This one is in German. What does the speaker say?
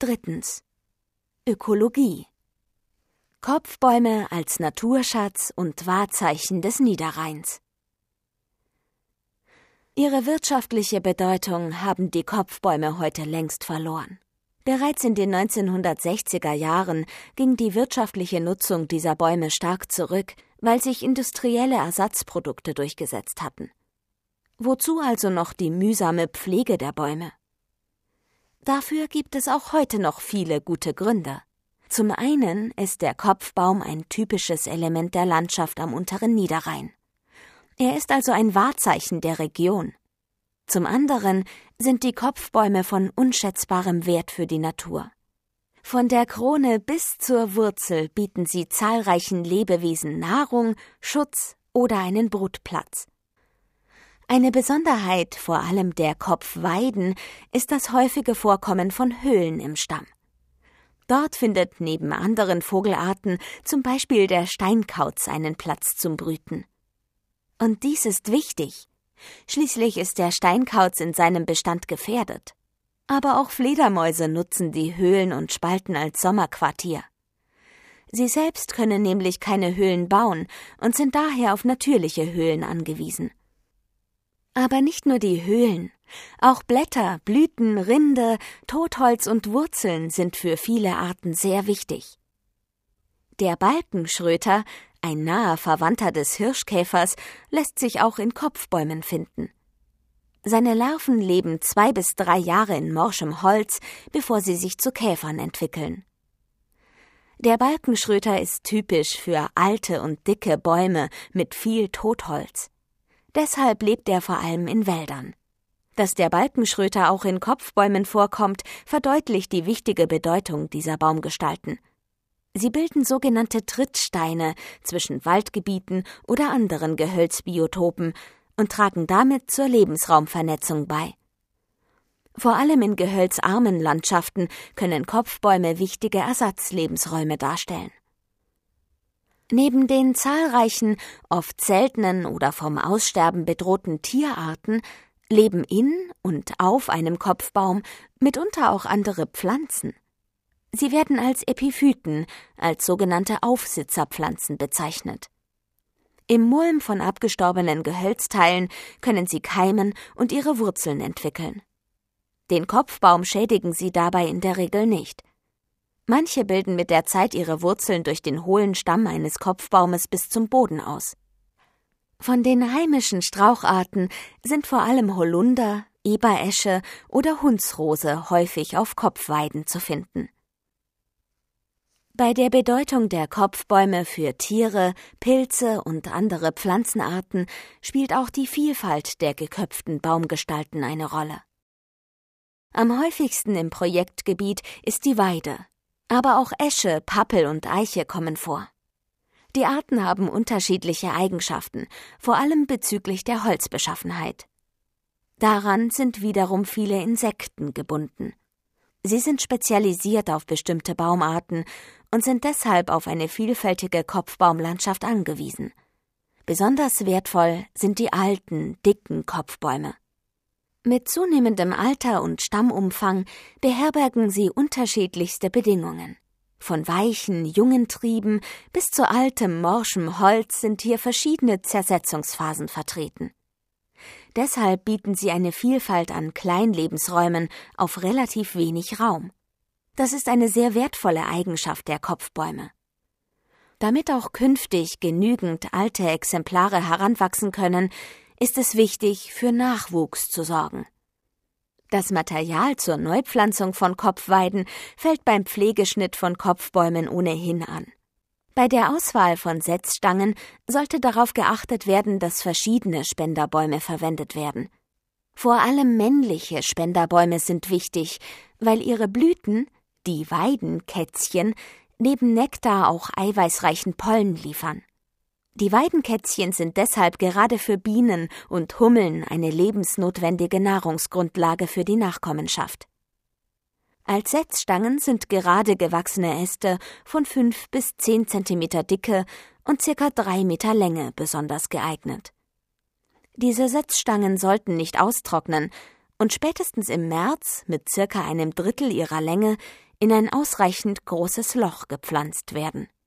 Drittens. Ökologie. Kopfbäume als Naturschatz und Wahrzeichen des Niederrheins. Ihre wirtschaftliche Bedeutung haben die Kopfbäume heute längst verloren. Bereits in den 1960er Jahren ging die wirtschaftliche Nutzung dieser Bäume stark zurück, weil sich industrielle Ersatzprodukte durchgesetzt hatten. Wozu also noch die mühsame Pflege der Bäume? Dafür gibt es auch heute noch viele gute Gründe. Zum einen ist der Kopfbaum ein typisches Element der Landschaft am unteren Niederrhein. Er ist also ein Wahrzeichen der Region. Zum anderen sind die Kopfbäume von unschätzbarem Wert für die Natur. Von der Krone bis zur Wurzel bieten sie zahlreichen Lebewesen Nahrung, Schutz oder einen Brutplatz. Eine Besonderheit vor allem der Kopfweiden ist das häufige Vorkommen von Höhlen im Stamm. Dort findet neben anderen Vogelarten zum Beispiel der Steinkauz einen Platz zum Brüten. Und dies ist wichtig. Schließlich ist der Steinkauz in seinem Bestand gefährdet. Aber auch Fledermäuse nutzen die Höhlen und Spalten als Sommerquartier. Sie selbst können nämlich keine Höhlen bauen und sind daher auf natürliche Höhlen angewiesen. Aber nicht nur die Höhlen, auch Blätter, Blüten, Rinde, Totholz und Wurzeln sind für viele Arten sehr wichtig. Der Balkenschröter, ein naher Verwandter des Hirschkäfers, lässt sich auch in Kopfbäumen finden. Seine Larven leben 2 bis 3 Jahre in morschem Holz, bevor sie sich zu Käfern entwickeln. Der Balkenschröter ist typisch für alte und dicke Bäume mit viel Totholz. Deshalb lebt er vor allem in Wäldern. Dass der Balkenschröter auch in Kopfbäumen vorkommt, verdeutlicht die wichtige Bedeutung dieser Baumgestalten. Sie bilden sogenannte Trittsteine zwischen Waldgebieten oder anderen Gehölzbiotopen und tragen damit zur Lebensraumvernetzung bei. Vor allem in gehölzarmen Landschaften können Kopfbäume wichtige Ersatzlebensräume darstellen. Neben den zahlreichen, oft seltenen oder vom Aussterben bedrohten Tierarten leben in und auf einem Kopfbaum mitunter auch andere Pflanzen. Sie werden als Epiphyten, als sogenannte Aufsitzerpflanzen bezeichnet. Im Mulm von abgestorbenen Gehölzteilen können sie keimen und ihre Wurzeln entwickeln. Den Kopfbaum schädigen sie dabei in der Regel nicht. Manche bilden mit der Zeit ihre Wurzeln durch den hohlen Stamm eines Kopfbaumes bis zum Boden aus. Von den heimischen Straucharten sind vor allem Holunder, Eberesche oder Hundsrose häufig auf Kopfweiden zu finden. Bei der Bedeutung der Kopfbäume für Tiere, Pilze und andere Pflanzenarten spielt auch die Vielfalt der geköpften Baumgestalten eine Rolle. Am häufigsten im Projektgebiet ist die Weide, aber auch Esche, Pappel und Eiche kommen vor. Die Arten haben unterschiedliche Eigenschaften, vor allem bezüglich der Holzbeschaffenheit. Daran sind wiederum viele Insekten gebunden. Sie sind spezialisiert auf bestimmte Baumarten und sind deshalb auf eine vielfältige Kopfbaumlandschaft angewiesen. Besonders wertvoll sind die alten, dicken Kopfbäume. Mit zunehmendem Alter und Stammumfang beherbergen sie unterschiedlichste Bedingungen. Von weichen, jungen Trieben bis zu altem, morschem Holz sind hier verschiedene Zersetzungsphasen vertreten. Deshalb bieten sie eine Vielfalt an Kleinlebensräumen auf relativ wenig Raum. Das ist eine sehr wertvolle Eigenschaft der Kopfbäume. Damit auch künftig genügend alte Exemplare heranwachsen können, ist es wichtig, für Nachwuchs zu sorgen. Das Material zur Neupflanzung von Kopfweiden fällt beim Pflegeschnitt von Kopfbäumen ohnehin an. Bei der Auswahl von Setzstangen sollte darauf geachtet werden, dass verschiedene Spenderbäume verwendet werden. Vor allem männliche Spenderbäume sind wichtig, weil ihre Blüten, die Weidenkätzchen, neben Nektar auch eiweißreichen Pollen liefern. Die Weidenkätzchen sind deshalb gerade für Bienen und Hummeln eine lebensnotwendige Nahrungsgrundlage für die Nachkommenschaft. Als Setzstangen sind gerade gewachsene Äste von 5 bis 10 Zentimeter Dicke und ca. 3 Meter Länge besonders geeignet. Diese Setzstangen sollten nicht austrocknen und spätestens im März mit ca. 1/3 ihrer Länge in ein ausreichend großes Loch gepflanzt werden.